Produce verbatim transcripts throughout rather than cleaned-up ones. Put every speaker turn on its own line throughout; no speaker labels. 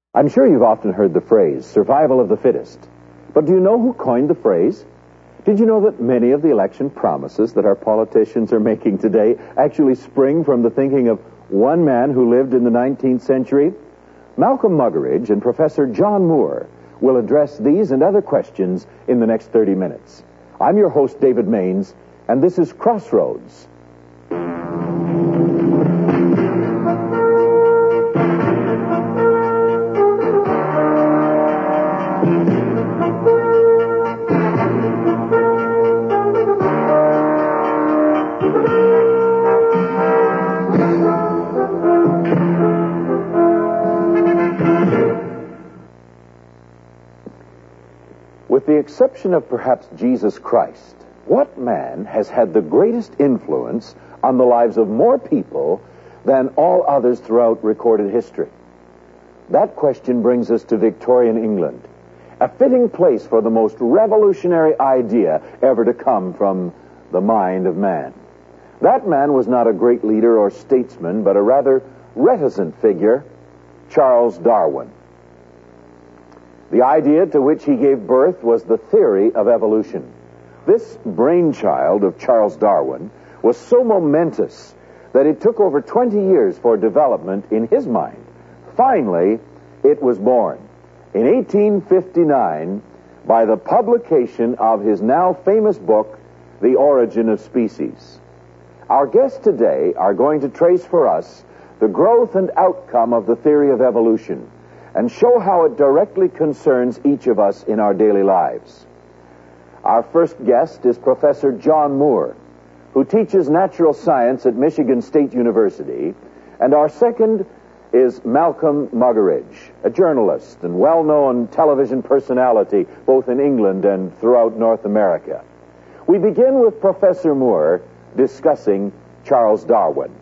I'm sure you've often heard the phrase, survival of the fittest. But do you know who coined the phrase? Did you know that many of the election promises that our politicians are making today actually spring from the thinking of one man who lived in the nineteenth century? Malcolm Muggeridge and Professor John Moore will address these and other questions in the next thirty minutes. I'm your host, David Maines, and this is Crossroads. With the exception of perhaps Jesus Christ, what man has had the greatest influence on the lives of more people than all others throughout recorded history? That question brings us to Victorian England, a fitting place for the most revolutionary idea ever to come from the mind of man. That man was not a great leader or statesman, but a rather reticent figure, Charles Darwin. The idea to which he gave birth was the theory of evolution. This brainchild of Charles Darwin was so momentous that it took over twenty years for development in his mind. Finally, it was born in eighteen fifty-nine by the publication of his now famous book, The Origin of Species. Our guests today are going to trace for us the growth and outcome of the theory of evolution and show how it directly concerns each of us in our daily lives. Our first guest is Professor John Moore, who teaches natural science at Michigan State University, and our second is Malcolm Muggeridge, a journalist and well-known television personality both in England and throughout North America. We begin with Professor Moore discussing Charles Darwin.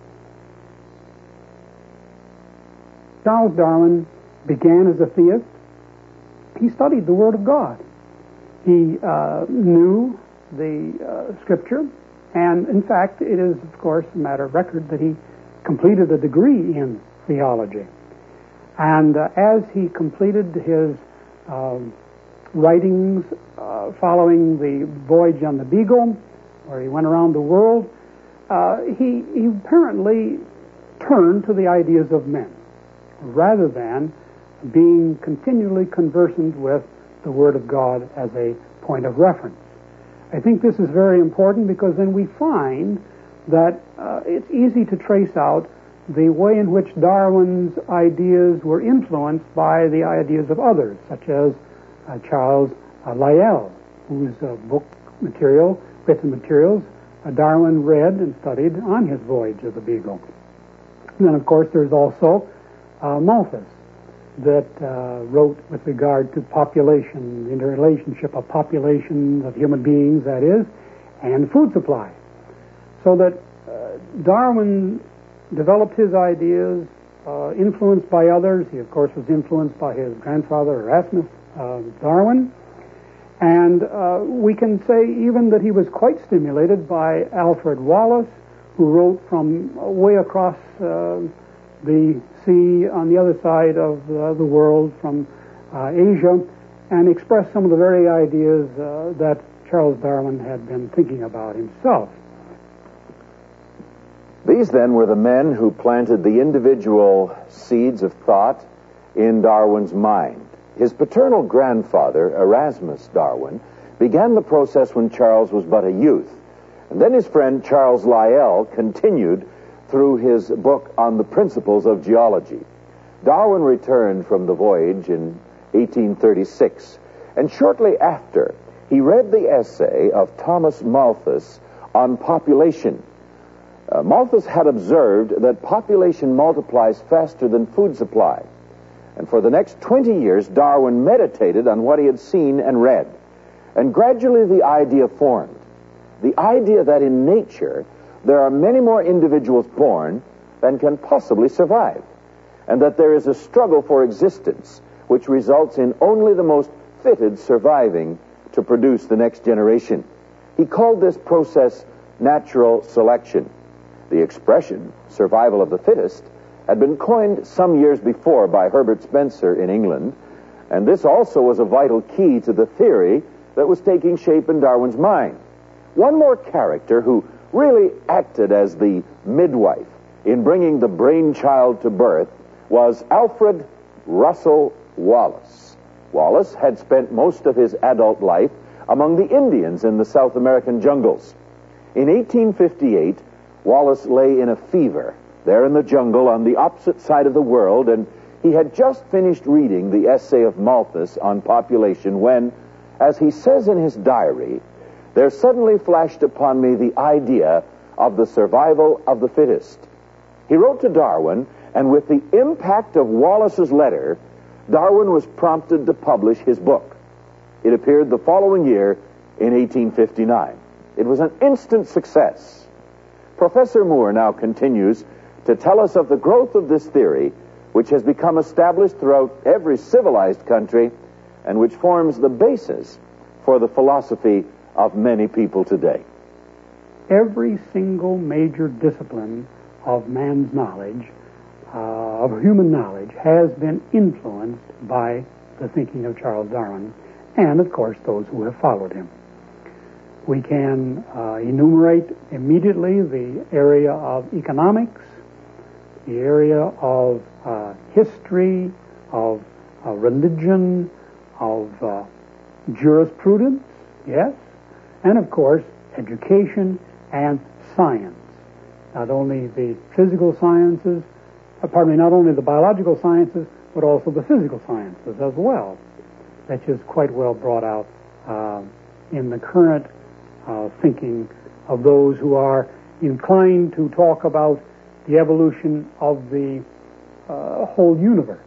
Charles Darwin began as a theist. He studied the Word of God. He uh, knew the uh, Scripture, and in fact, it is, of course, a matter of record that he completed a degree in theology. And uh, as he completed his uh, writings uh, following the voyage on the Beagle, where he went around the world, uh, he, he apparently turned to the ideas of men, rather than being continually conversant with the Word of God as a point of reference. I think this is very important because then we find that uh, it's easy to trace out the way in which Darwin's ideas were influenced by the ideas of others, such as uh, Charles uh, Lyell, whose uh, book material, written materials, uh, Darwin read and studied on his voyage of the Beagle. And then, of course, there's also uh, Malthus, that uh, wrote with regard to population, the interrelationship of populations of human beings, that is, and food supply. So that uh, Darwin developed his ideas, uh, influenced by others. He, of course, was influenced by his grandfather, Erasmus uh, Darwin. And uh, we can say even that he was quite stimulated by Alfred Wallace, who wrote from way across uh, the sea on the other side of uh, the world from uh, Asia, and expressed some of the very ideas uh, that Charles Darwin had been thinking about himself.
These then were the men who planted the individual seeds of thought in Darwin's mind. His paternal grandfather, Erasmus Darwin, began the process when Charles was but a youth, and then his friend Charles Lyell continued through his book on the principles of geology. Darwin returned from the voyage in eighteen thirty-six, and shortly after, he read the essay of Thomas Malthus on population. Uh, Malthus had observed that population multiplies faster than food supply, and for the next twenty years, Darwin meditated on what he had seen and read, and gradually the idea formed, the idea that in nature, there are many more individuals born than can possibly survive, and that there is a struggle for existence which results in only the most fitted surviving to produce the next generation. He called this process natural selection. The expression, survival of the fittest, had been coined some years before by Herbert Spencer in England, and this also was a vital key to the theory that was taking shape in Darwin's mind. One more character who really acted as the midwife in bringing the brainchild to birth was Alfred Russel Wallace. Wallace had spent most of his adult life among the Indians in the South American jungles. In eighteen fifty-eight, Wallace lay in a fever there in the jungle on the opposite side of the world, and he had just finished reading the essay of Malthus on population when, as he says in his diary, there suddenly flashed upon me the idea of the survival of the fittest. He wrote to Darwin, and with the impact of Wallace's letter, Darwin was prompted to publish his book. It appeared the following year in eighteen fifty-nine. It was an instant success. Professor Moore now continues to tell us of the growth of this theory, which has become established throughout every civilized country and which forms the basis for the philosophy of many people today.
Every single major discipline of man's knowledge, uh, of human knowledge, has been influenced by the thinking of Charles Darwin, and of course those who have followed him. We can uh, enumerate immediately the area of economics, the area of uh, history, of uh, religion, of uh, jurisprudence, yes, and of course education and science. Not only the physical sciences, uh, pardon me, not only the biological sciences, but also the physical sciences as well, which is quite well brought out uh, in the current uh, thinking of those who are inclined to talk about the evolution of the uh, whole universe.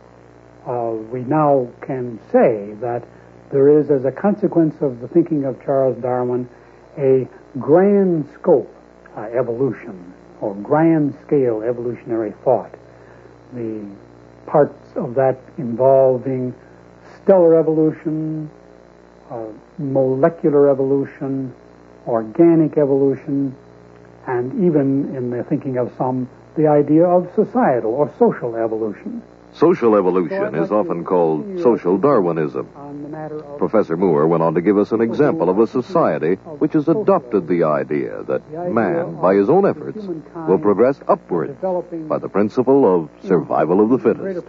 Uh, we now can say that there is, as a consequence of the thinking of Charles Darwin, a grand scope uh, evolution, or grand scale evolutionary thought. The parts of that involving stellar evolution, uh, molecular evolution, organic evolution, and even in the thinking of some, the idea of societal or social evolution.
Social evolution is often called social Darwinism. Professor Moore went on to give us an example of a society which has adopted the idea that man, by his own efforts, will progress upward by the principle of survival of the fittest.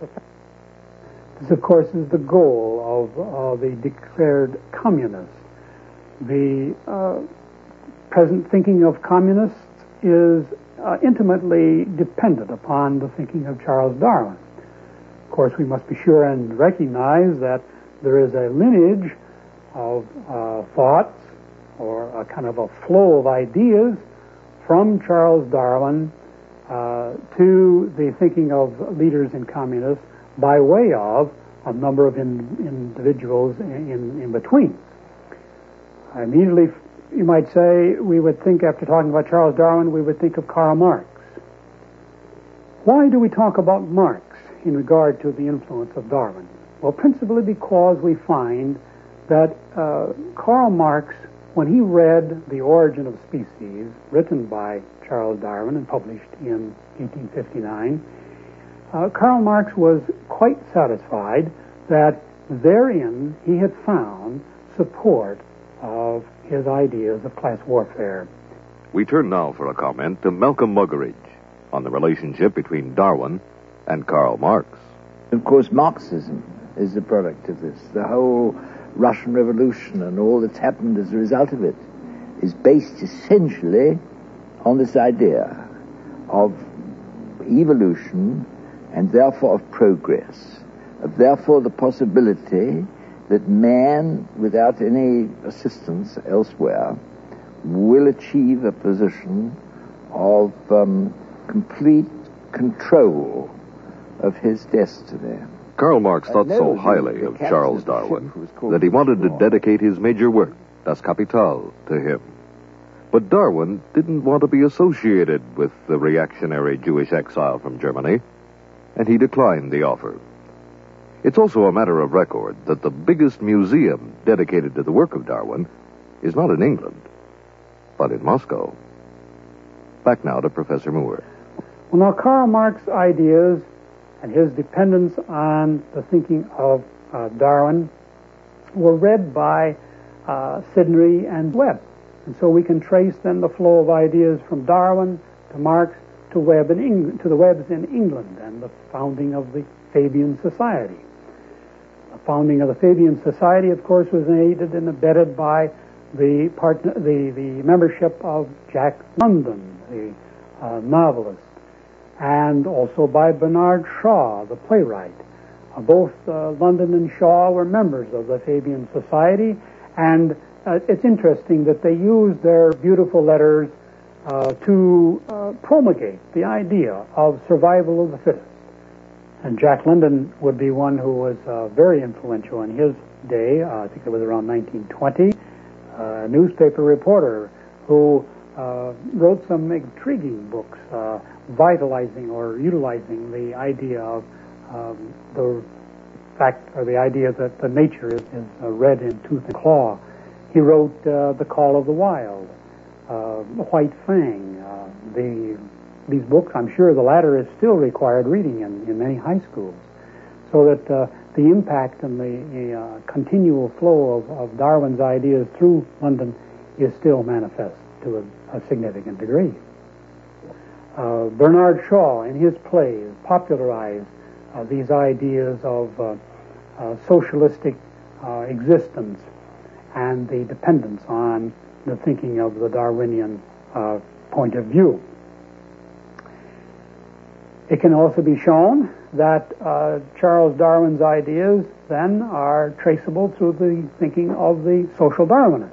This, of course, is the goal of uh, the declared communists. The uh, present thinking of communists is uh, intimately dependent upon the thinking of Charles Darwin. Of course, we must be sure and recognize that there is a lineage of uh, thoughts, or a kind of a flow of ideas from Charles Darwin uh, to the thinking of leaders in communists by way of a number of in, individuals in, in, in between. Immediately, you might say, we would think, after talking about Charles Darwin, we would think of Karl Marx. Why do we talk about Marx in regard to the influence of Darwin? Well, principally because we find that uh, Karl Marx, when he read The Origin of Species, written by Charles Darwin and published in eighteen fifty-nine, uh, Karl Marx was quite satisfied that therein he had found support of his ideas of class warfare.
We turn now for a comment to Malcolm Muggeridge on the relationship between Darwin and Karl Marx.
Of course, Marxism is the product of this. The whole Russian Revolution and all that's happened as a result of it is based essentially on this idea of evolution and therefore of progress, of therefore the possibility that man, without any assistance elsewhere, will achieve a position of um, complete control of his destiny.
Karl Marx thought so highly of Charles Darwin that he wanted to dedicate his major work, Das Kapital, to him. But Darwin didn't want to be associated with the reactionary Jewish exile from Germany, and he declined the offer. It's also a matter of record that the biggest museum dedicated to the work of Darwin is not in England, but in Moscow. Back now to Professor Moore.
Well, now, Karl Marx's ideas and his dependence on the thinking of uh, Darwin were read by uh, Sidney and Webb. And so we can trace then the flow of ideas from Darwin to Marx to Webb in England, to the Webbs in England, and the founding of the Fabian Society. The founding of the Fabian Society, of course, was aided and abetted by the partner, the, the membership of Jack London, the uh, novelist, and also by Bernard Shaw, the playwright. Uh, both uh, London and Shaw were members of the Fabian Society, and uh, it's interesting that they used their beautiful letters uh, to uh, promulgate the idea of survival of the fittest. And Jack London would be one who was uh, very influential in his day. uh, I think it was around nineteen twenty, uh, a newspaper reporter who uh, wrote some intriguing books uh, vitalizing or utilizing the idea of um, the fact or the idea that the nature is, is uh, red in tooth and claw. He wrote uh, The Call of the Wild, uh, White Fang. Uh, the, these books, I'm sure the latter is still required reading in, in many high schools, so that uh, the impact and the, the uh, continual flow of, of Darwin's ideas through London is still manifest to a, a significant degree. Uh, Bernard Shaw, in his plays, popularized uh, these ideas of uh, uh, socialistic uh, existence and the dependence on the thinking of the Darwinian uh, point of view. It can also be shown that uh, Charles Darwin's ideas then are traceable through the thinking of the social Darwinists.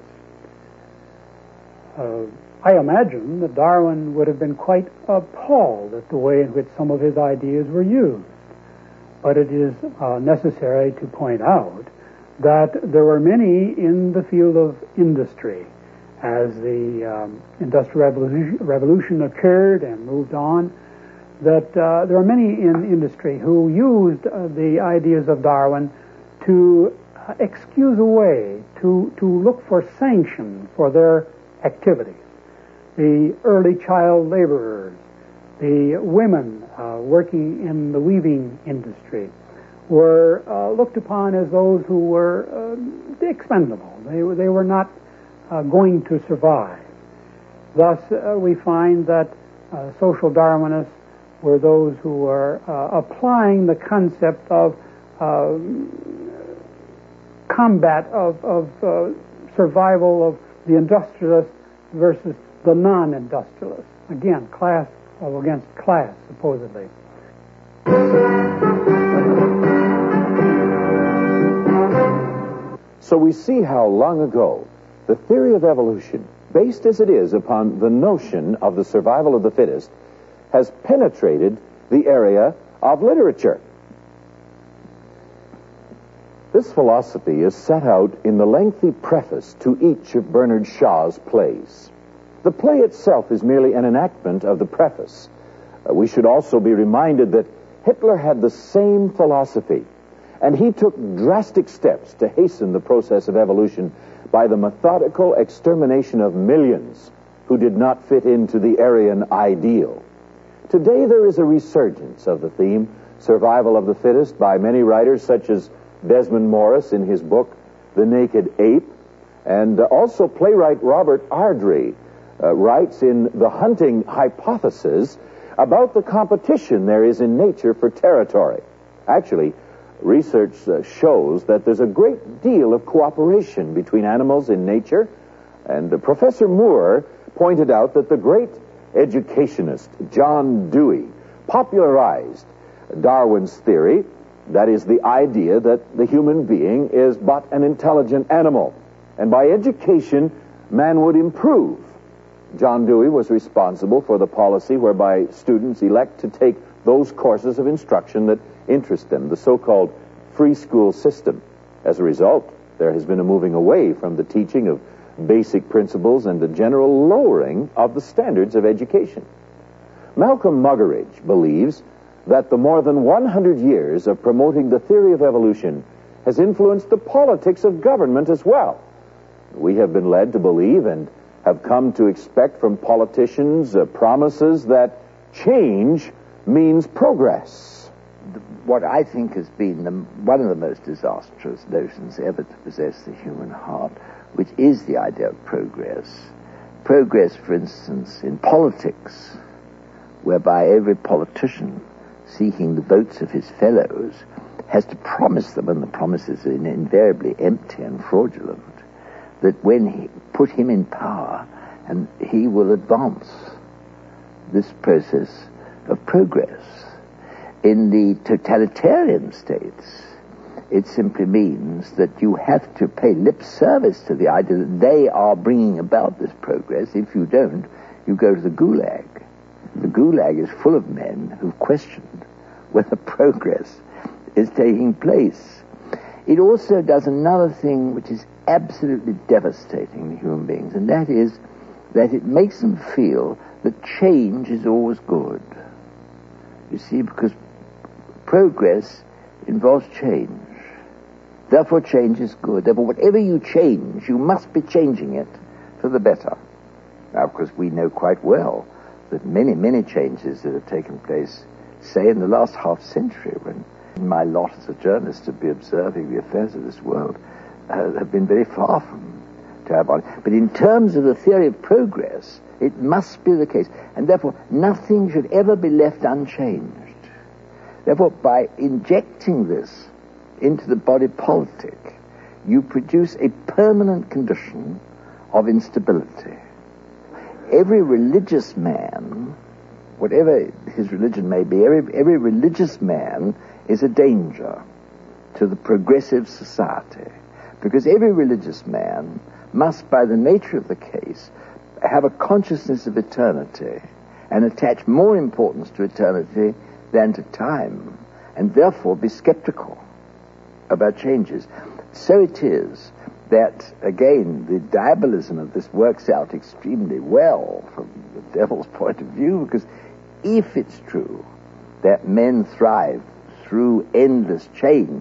Uh, I imagine that Darwin would have been quite appalled at the way in which some of his ideas were used. But it is uh, necessary to point out that there were many in the field of industry as the um, Industrial Revolution, Revolution occurred and moved on, that uh, there are many in industry who used uh, the ideas of Darwin to uh, excuse away, to, to look for sanction for their activities. The early child laborers, the women uh, working in the weaving industry were uh, looked upon as those who were uh, expendable. They, they were not uh, going to survive. Thus, uh, we find that uh, social Darwinists were those who were uh, applying the concept of uh, combat of, of uh, survival of the industrialist versus the non-industrialist. Again, class against class, supposedly.
So we see how long ago the theory of evolution, based as it is upon the notion of the survival of the fittest, has penetrated the area of literature. This philosophy is set out in the lengthy preface to each of Bernard Shaw's plays. The play itself is merely an enactment of the preface. Uh, we should also be reminded that Hitler had the same philosophy, and he took drastic steps to hasten the process of evolution by the methodical extermination of millions who did not fit into the Aryan ideal. Today there is a resurgence of the theme, survival of the fittest, by many writers such as Desmond Morris in his book, The Naked Ape, and uh, also playwright Robert Ardrey uh, writes in The Hunting Hypothesis about the competition there is in nature for territory. Actually, research uh, shows that there's a great deal of cooperation between animals in nature, and uh, Professor Moore pointed out that the great educationist John Dewey popularized Darwin's theory, that is, the idea that the human being is but an intelligent animal, and by education man would improve. John Dewey was responsible for the policy whereby students elect to take those courses of instruction that interest them, the so-called free school system. As a result, there has been a moving away from the teaching of basic principles and a general lowering of the standards of education. Malcolm Muggeridge believes that the more than one hundred years of promoting the theory of evolution has influenced the politics of government as well. We have been led to believe and have come to expect from politicians uh, promises that change means progress.
What I think has been the, one of the most disastrous notions ever to possess the human heart, which is the idea of progress. Progress, for instance, in politics, whereby every politician seeking the votes of his fellows has to promise them, and the promises are invariably empty and fraudulent, that when he put him in power, and he will advance this process of progress. In the totalitarian states, it simply means that you have to pay lip service to the idea that they are bringing about this progress. If you don't, you go to the Gulag. The Gulag is full of men who've questioned whether progress is taking place. It also does another thing which is absolutely devastating to human beings, and that is that it makes them feel that change is always good. You see, because progress involves change. Therefore, change is good. Therefore, whatever you change, you must be changing it for the better. Now, of course, we know quite well that many, many changes that have taken place, say, in the last half century, when my lot as a journalist to be observing the affairs of this world, uh, have been very far from terrible. But in terms of the theory of progress, it must be the case. And therefore, nothing should ever be left unchanged. Therefore, by injecting this into the body politic, you produce a permanent condition of instability. Every religious man, whatever his religion may be, every, every religious man is a danger to the progressive society, because every religious man must, by the nature of the case, have a consciousness of eternity and attach more importance to eternity than to time, and therefore be skeptical about changes. So it is that, again, the diabolism of this works out extremely well from the devil's point of view, because if it's true that men thrive through endless change,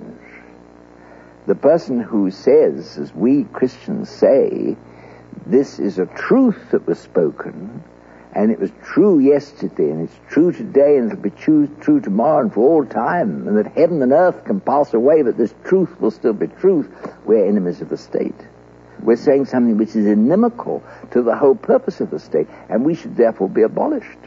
the person who says, as we Christians say, this is a truth that was spoken, and it was true yesterday, and it's true today, and it'll be true, true tomorrow and for all time, and that heaven and earth can pass away, but this truth will still be truth, we're enemies of the state. We're saying something which is inimical to the whole purpose of the state, and we should therefore be abolished.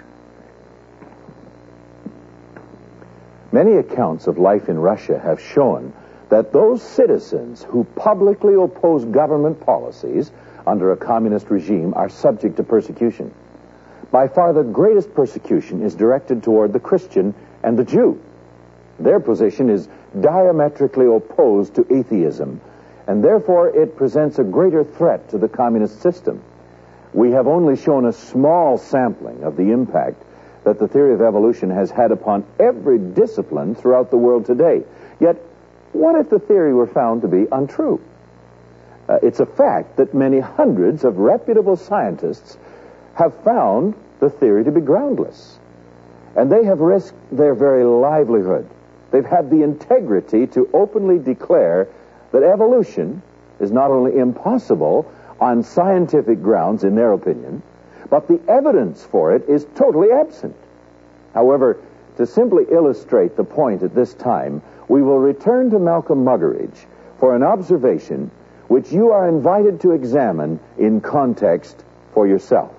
Many accounts of life in Russia have shown that those citizens who publicly oppose government policies under a communist regime are subject to persecution. By far the greatest persecution is directed toward the Christian and the Jew. Their position is diametrically opposed to atheism, and therefore it presents a greater threat to the communist system. We have only shown a small sampling of the impact that the theory of evolution has had upon every discipline throughout the world today. Yet, what if the theory were found to be untrue? Uh, it's a fact that many hundreds of reputable scientists have found the theory to be groundless. And they have risked their very livelihood. They've had the integrity to openly declare that evolution is not only impossible on scientific grounds, in their opinion, but the evidence for it is totally absent. However, to simply illustrate the point at this time, we will return to Malcolm Muggeridge for an observation which you are invited to examine in context for yourself.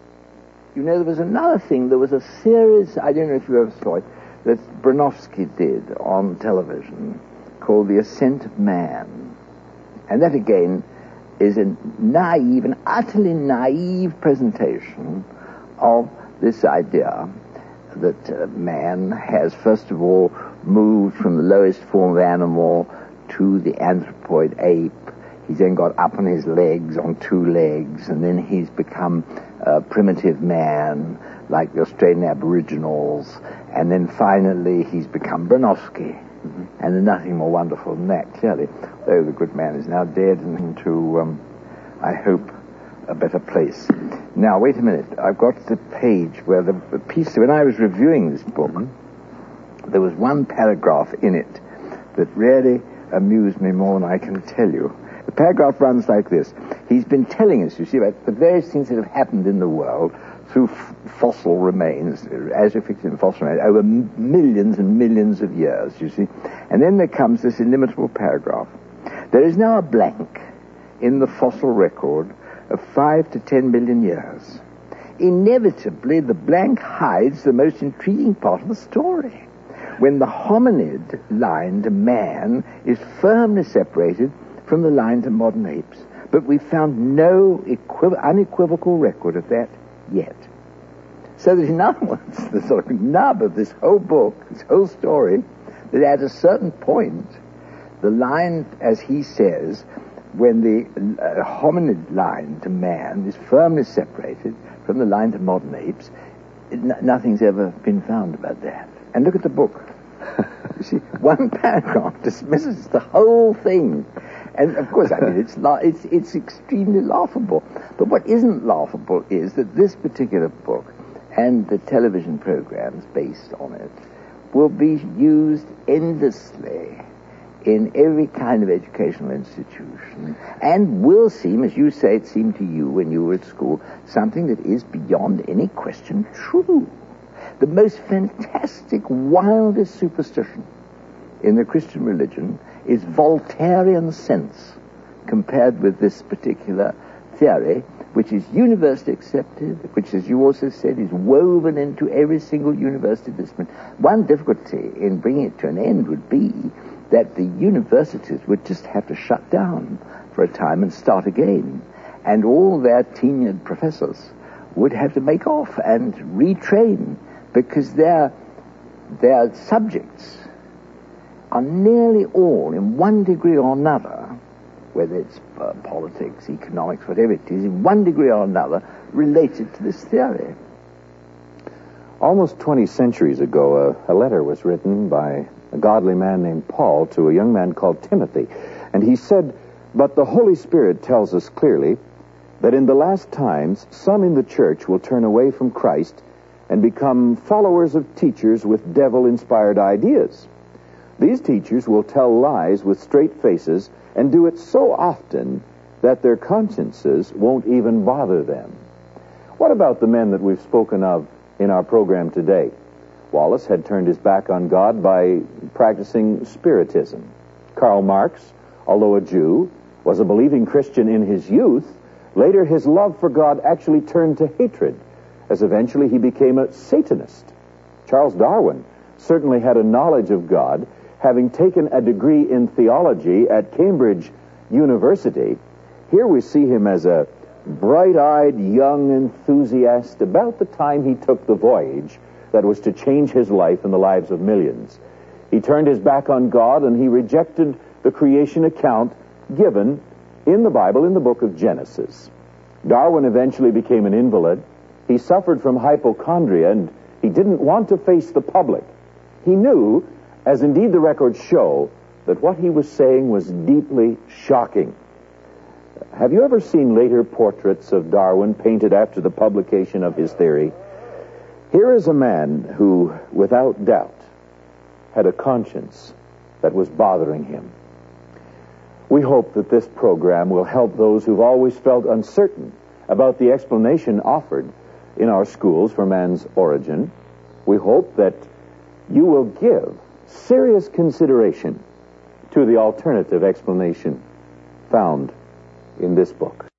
You know, there was another thing. There was a series, I don't know if you ever saw it, that Bronowski did on television called The Ascent of Man. And that, again, is a naive, an utterly naive presentation of this idea that uh, man has, first of all, moved from the lowest form of animal to the anthropoid ape. He's then got up on his legs, on two legs, and then he's become a primitive man, like the Australian Aboriginals, and then finally he's become Bronowski. Mm-hmm. And there's nothing more wonderful than that, clearly, though the good man is now dead and into, um, I hope, a better place. Now, wait a minute. I've got the page where the, the piece, when I was reviewing this book, mm-hmm. there was one paragraph in it that really amused me more than I can tell you. The paragraph runs like this. He's been telling us, you see, about the various things that have happened in the world through f- fossil remains, as depicted in fossil remains, over m- millions and millions of years, you see. And then there comes this inimitable paragraph. There is now a blank in the fossil record of five to ten million years. Inevitably, the blank hides the most intriguing part of the story. When the hominid line to man is firmly separated from the line to modern apes. But we've found no equiv- unequivocal record of that yet. So that in other words, the sort of nub of this whole book, this whole story, that at a certain point, the line, as he says, when the uh, hominid line to man is firmly separated from the line to modern apes, n- nothing's ever been found about that. And look at the book. You see, one paragraph dismisses the whole thing. And of course, I mean, it's, la- it's, it's extremely laughable. But what isn't laughable is that this particular book and the television programs based on it will be used endlessly in every kind of educational institution, and will seem, as you say, it seemed to you when you were at school, something that is beyond any question true. The most fantastic, wildest superstition in the Christian religion is Voltairean sense compared with this particular theory, which is universally accepted, which, as you also said, is woven into every single university discipline. One difficulty in bringing it to an end would be that the universities would just have to shut down for a time and start again. And all their tenured professors would have to make off and retrain, because their, their subjects are nearly all, in one degree or another, whether it's uh, politics, economics, whatever it is, in one degree or another, related to this theory.
Almost twenty centuries ago, a, a letter was written by a godly man named Paul to a young man called Timothy. And he said, "But the Holy Spirit tells us clearly that in the last times some in the church will turn away from Christ and become followers of teachers with devil-inspired ideas. These teachers will tell lies with straight faces and do it so often that their consciences won't even bother them." What about the men that we've spoken of in our program today? Wallace had turned his back on God by practicing Spiritism. Karl Marx, although a Jew, was a believing Christian in his youth. Later, his love for God actually turned to hatred, as eventually he became a Satanist. Charles Darwin certainly had a knowledge of God, having taken a degree in theology at Cambridge University. Here we see him as a bright-eyed young enthusiast about the time he took the voyage that was to change his life and the lives of millions. He turned his back on God, and he rejected the creation account given in the Bible in the book of Genesis. Darwin eventually became an invalid. He suffered from hypochondria, and he didn't want to face the public. He knew, as indeed the records show, that what he was saying was deeply shocking. Have you ever seen later portraits of Darwin painted after the publication of his theory? Here is a man who, without doubt, had a conscience that was bothering him. We hope that this program will help those who've always felt uncertain about the explanation offered in our schools for man's origin. We hope that you will give serious consideration to the alternative explanation found in this book.